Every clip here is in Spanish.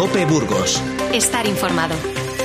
COPE Burgos. Estar informado.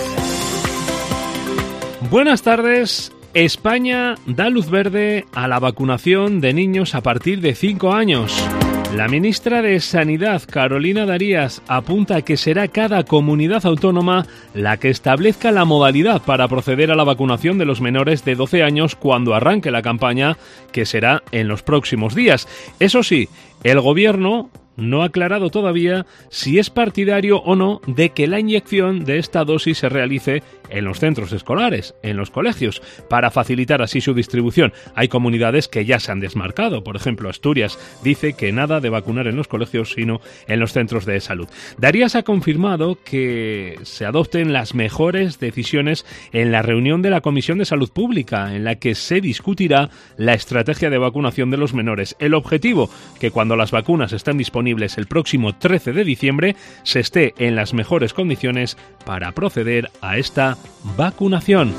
Buenas tardes. España da luz verde a la vacunación de niños a partir de 5 años. La ministra de Sanidad, Carolina Darias, apunta que será cada comunidad autónoma la que establezca la modalidad para proceder a la vacunación de los menores de 12 años cuando arranque la campaña, que será en los próximos días. Eso sí, el Gobierno no ha aclarado todavía si es partidario o no de que la inyección de esta dosis se realice en los centros escolares, en los colegios, para facilitar así su distribución. Hay comunidades que ya se han desmarcado. Por ejemplo, Asturias dice que nada de vacunar en los colegios, sino en los centros de salud. Darias ha confirmado que se adopten las mejores decisiones en la reunión de la Comisión de Salud Pública, en la que se discutirá la estrategia de vacunación de los menores. El objetivo, que cuando las vacunas estén disponibles el próximo 13 de diciembre, se esté en las mejores condiciones para proceder a esta vacunación.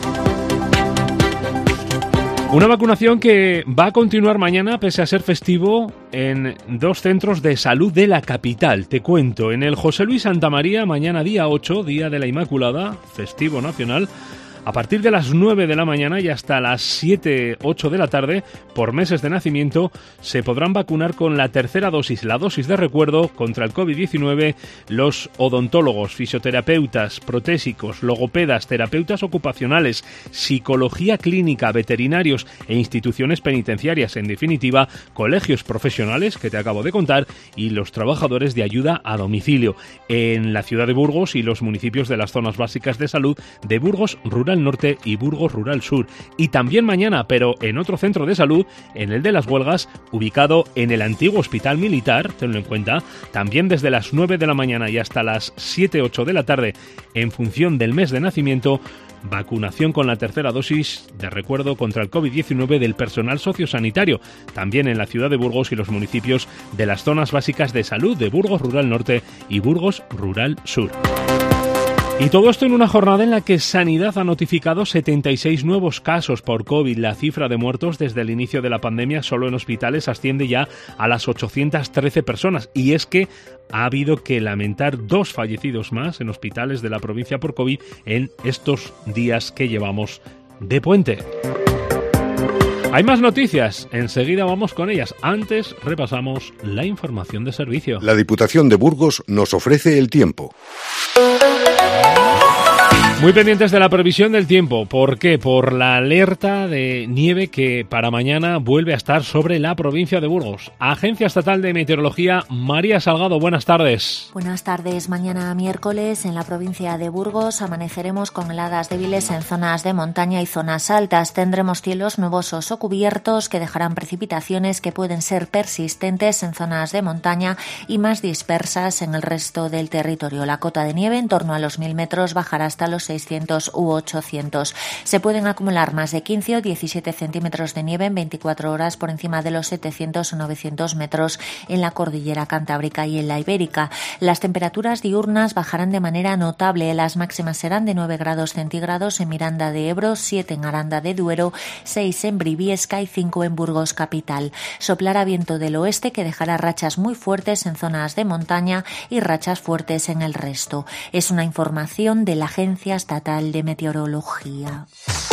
Una vacunación que va a continuar mañana pese a ser festivo en 2 centros de salud de la capital. Te cuento, en el José Luis Santamaría, mañana día 8, Día de la Inmaculada, festivo nacional, a partir de las 9 de la mañana y hasta las 7, 8 de la tarde, por meses de nacimiento, se podrán vacunar con la tercera dosis, la dosis de recuerdo contra el COVID-19, los odontólogos, fisioterapeutas, protésicos, logopedas, terapeutas ocupacionales, psicología clínica, veterinarios e instituciones penitenciarias, en definitiva, colegios profesionales, que te acabo de contar, y los trabajadores de ayuda a domicilio, en la ciudad de Burgos y los municipios de las zonas básicas de salud de Burgos Rural Norte y Burgos Rural Sur. Y también mañana, pero en otro centro de salud, en el de Las Huelgas, ubicado en el antiguo Hospital Militar, tenlo en cuenta, también desde las 9 de la mañana y hasta las 7, 8 de la tarde, en función del mes de nacimiento, vacunación con la tercera dosis de recuerdo contra el COVID-19 del personal sociosanitario, también en la ciudad de Burgos y los municipios de las zonas básicas de salud de Burgos Rural Norte y Burgos Rural Sur. Y todo esto en una jornada en la que Sanidad ha notificado 76 nuevos casos por COVID. La cifra de muertos desde el inicio de la pandemia solo en hospitales asciende ya a las 813 personas. Y es que ha habido que lamentar 2 fallecidos más en hospitales de la provincia por COVID en estos días que llevamos de puente. Hay más noticias, enseguida vamos con ellas. Antes repasamos la información de servicio. La Diputación de Burgos nos ofrece el tiempo. Muy pendientes de la previsión del tiempo. ¿Por qué? Por la alerta de nieve que para mañana vuelve a estar sobre la provincia de Burgos. Agencia Estatal de Meteorología, María Salgado, buenas tardes. Buenas tardes. Mañana miércoles en la provincia de Burgos amaneceremos con heladas débiles en zonas de montaña y zonas altas. Tendremos cielos nubosos o cubiertos que dejarán precipitaciones que pueden ser persistentes en zonas de montaña y más dispersas en el resto del territorio. La cota de nieve en torno a los 1000 metros bajará hasta los 600 u 800. Se pueden acumular más de 15 o 17 centímetros de nieve en 24 horas por encima de los 700 o 900 metros en la cordillera cantábrica y en la ibérica. Las temperaturas diurnas bajarán de manera notable. Las máximas serán de 9 grados centígrados en Miranda de Ebro, 7 en Aranda de Duero, 6 en Briviesca y 5 en Burgos capital. Soplará viento del oeste que dejará rachas muy fuertes en zonas de montaña y rachas fuertes en el resto. Es una información de la Agencia Estatal de Meteorología.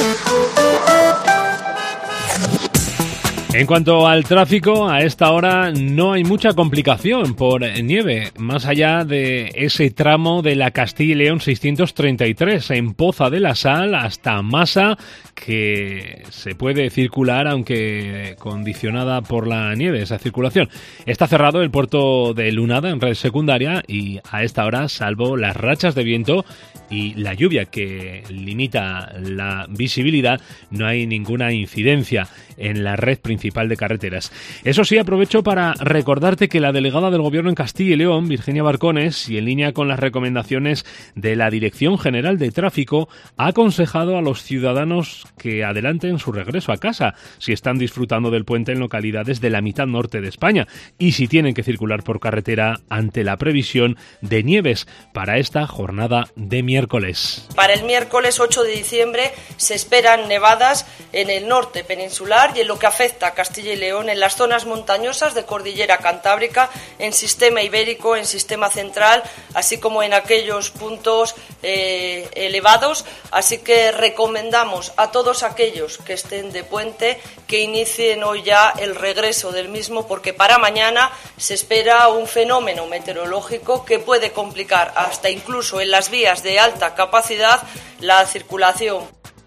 En cuanto al tráfico, a esta hora no hay mucha complicación por nieve, más allá de ese tramo de la Castilla y León 633, en Poza de la Sal hasta Masa, que se puede circular, aunque condicionada por la nieve, esa circulación. Está cerrado el puerto de Lunada en red secundaria y a esta hora, salvo las rachas de viento y la lluvia que limita la visibilidad, no hay ninguna incidencia en la red principal de carreteras. Eso sí, aprovecho para recordarte que la delegada del Gobierno en Castilla y León, Virginia Barcones, y en línea con las recomendaciones de la Dirección General de Tráfico, ha aconsejado a los ciudadanos que adelanten su regreso a casa si están disfrutando del puente en localidades de la mitad norte de España y si tienen que circular por carretera ante la previsión de nieves para esta jornada de miércoles. Para el miércoles 8 de diciembre se esperan nevadas en el norte peninsular mar y en lo que afecta a Castilla y León, en las zonas montañosas de Cordillera Cantábrica, en Sistema Ibérico, en Sistema Central, así como en aquellos puntos elevados. Así que recomendamos a todos aquellos que estén de puente que inicien hoy ya el regreso del mismo, porque para mañana se espera un fenómeno meteorológico que puede complicar hasta incluso en las vías de alta capacidad la circulación.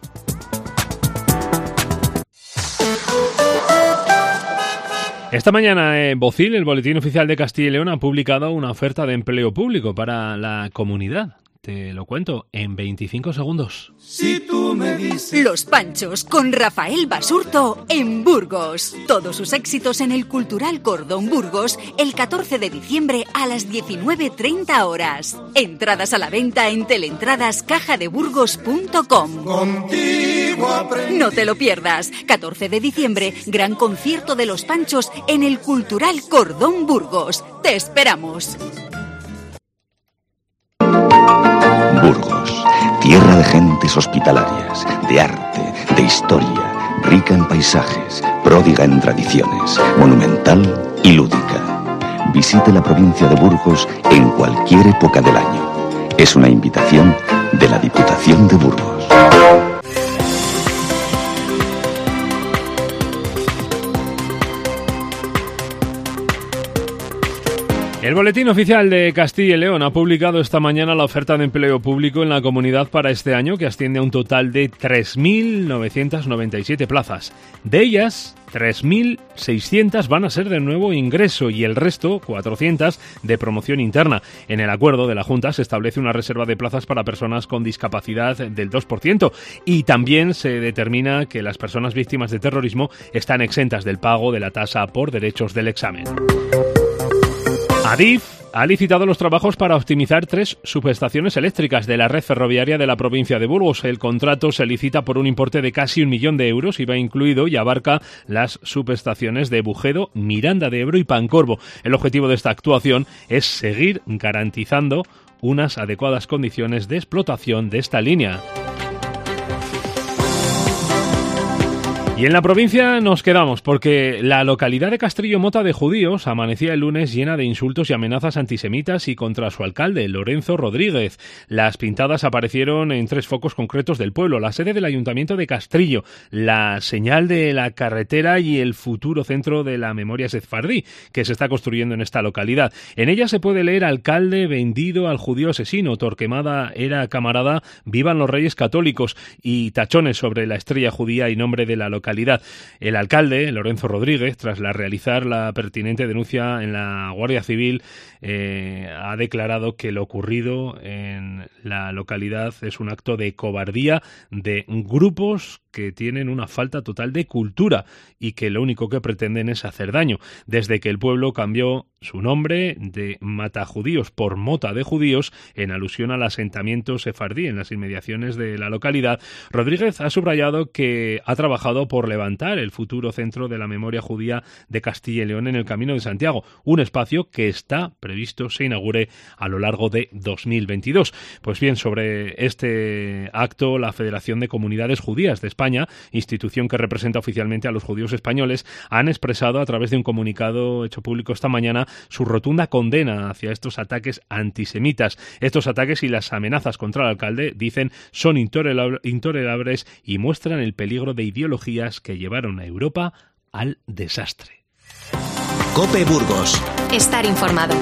Esta mañana en Bocil, el Boletín Oficial de Castilla y León, ha publicado una oferta de empleo público para la comunidad. Te lo cuento en 25 segundos. Si tú me dices... Los Panchos con Rafael Basurto en Burgos. Todos sus éxitos en el Cultural Cordón Burgos el 14 de diciembre a las 19:30 horas. Entradas a la venta en teleentradascajadeburgos.com. Contigo aprendí. No te lo pierdas. 14 de diciembre, gran concierto de Los Panchos en el Cultural Cordón Burgos. Te esperamos. Burgos, tierra de gentes hospitalarias, de arte, de historia, rica en paisajes, pródiga en tradiciones, monumental y lúdica. Visite la provincia de Burgos en cualquier época del año. Es una invitación de la Diputación de Burgos. El Boletín Oficial de Castilla y León ha publicado esta mañana la oferta de empleo público en la comunidad para este año, que asciende a un total de 3.997 plazas. De ellas, 3.600 van a ser de nuevo ingreso y el resto, 400, de promoción interna. En el acuerdo de la Junta se establece una reserva de plazas para personas con discapacidad del 2% y también se determina que las personas víctimas de terrorismo están exentas del pago de la tasa por derechos del examen. Adif ha licitado los trabajos para optimizar 3 subestaciones eléctricas de la red ferroviaria de la provincia de Burgos. El contrato se licita por un importe de casi 1 millón de euros, IVA incluido, y abarca las subestaciones de Bujedo, Miranda de Ebro y Pancorbo. El objetivo de esta actuación es seguir garantizando unas adecuadas condiciones de explotación de esta línea. Y en la provincia nos quedamos porque la localidad de Castrillo Mota de Judíos amanecía el lunes llena de insultos y amenazas antisemitas y contra su alcalde, Lorenzo Rodríguez. Las pintadas aparecieron en 3 focos concretos del pueblo: la sede del Ayuntamiento de Castrillo, la señal de la carretera y el futuro centro de la memoria sefardí que se está construyendo en esta localidad. En ella se puede leer: alcalde vendido al judío asesino, Torquemada era camarada, vivan los reyes católicos, y tachones sobre la estrella judía y nombre de la localidad. El alcalde, Lorenzo Rodríguez, tras realizar la pertinente denuncia en la Guardia Civil, ha declarado que lo ocurrido en la localidad es un acto de cobardía de grupos que tienen una falta total de cultura y que lo único que pretenden es hacer daño. Desde que el pueblo cambió su nombre de Matajudíos por Mota de Judíos, en alusión al asentamiento sefardí en las inmediaciones de la localidad, Rodríguez ha subrayado que ha trabajado por levantar el futuro centro de la memoria judía de Castilla y León en el Camino de Santiago, un espacio que está previsto se inaugure a lo largo de 2022. Pues bien, sobre este acto, la Federación de Comunidades Judías de España, institución que representa oficialmente a los judíos españoles, han expresado a través de un comunicado hecho público esta mañana su rotunda condena hacia estos ataques antisemitas. Estos ataques y las amenazas contra el alcalde, dicen, son intolerables y muestran el peligro de ideologías que llevaron a Europa al desastre. COPE Burgos. Estar informado.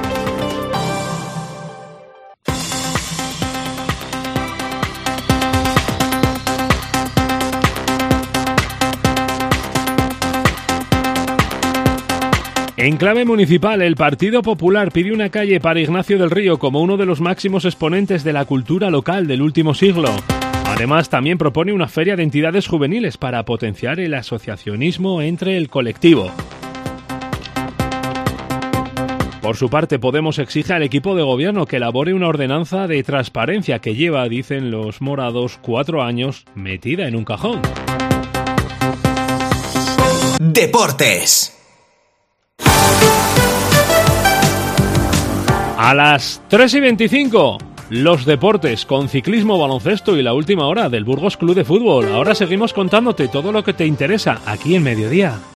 En clave municipal, el Partido Popular pide una calle para Ignacio del Río como uno de los máximos exponentes de la cultura local del último siglo. Además, también propone una feria de entidades juveniles para potenciar el asociacionismo entre el colectivo. Por su parte, Podemos exige al equipo de gobierno que elabore una ordenanza de transparencia que lleva, dicen los morados, 4 años metida en un cajón. Deportes. A las 3:25, los deportes con ciclismo, baloncesto y la última hora del Burgos Club de Fútbol. Ahora seguimos contándote todo lo que te interesa aquí en Mediodía.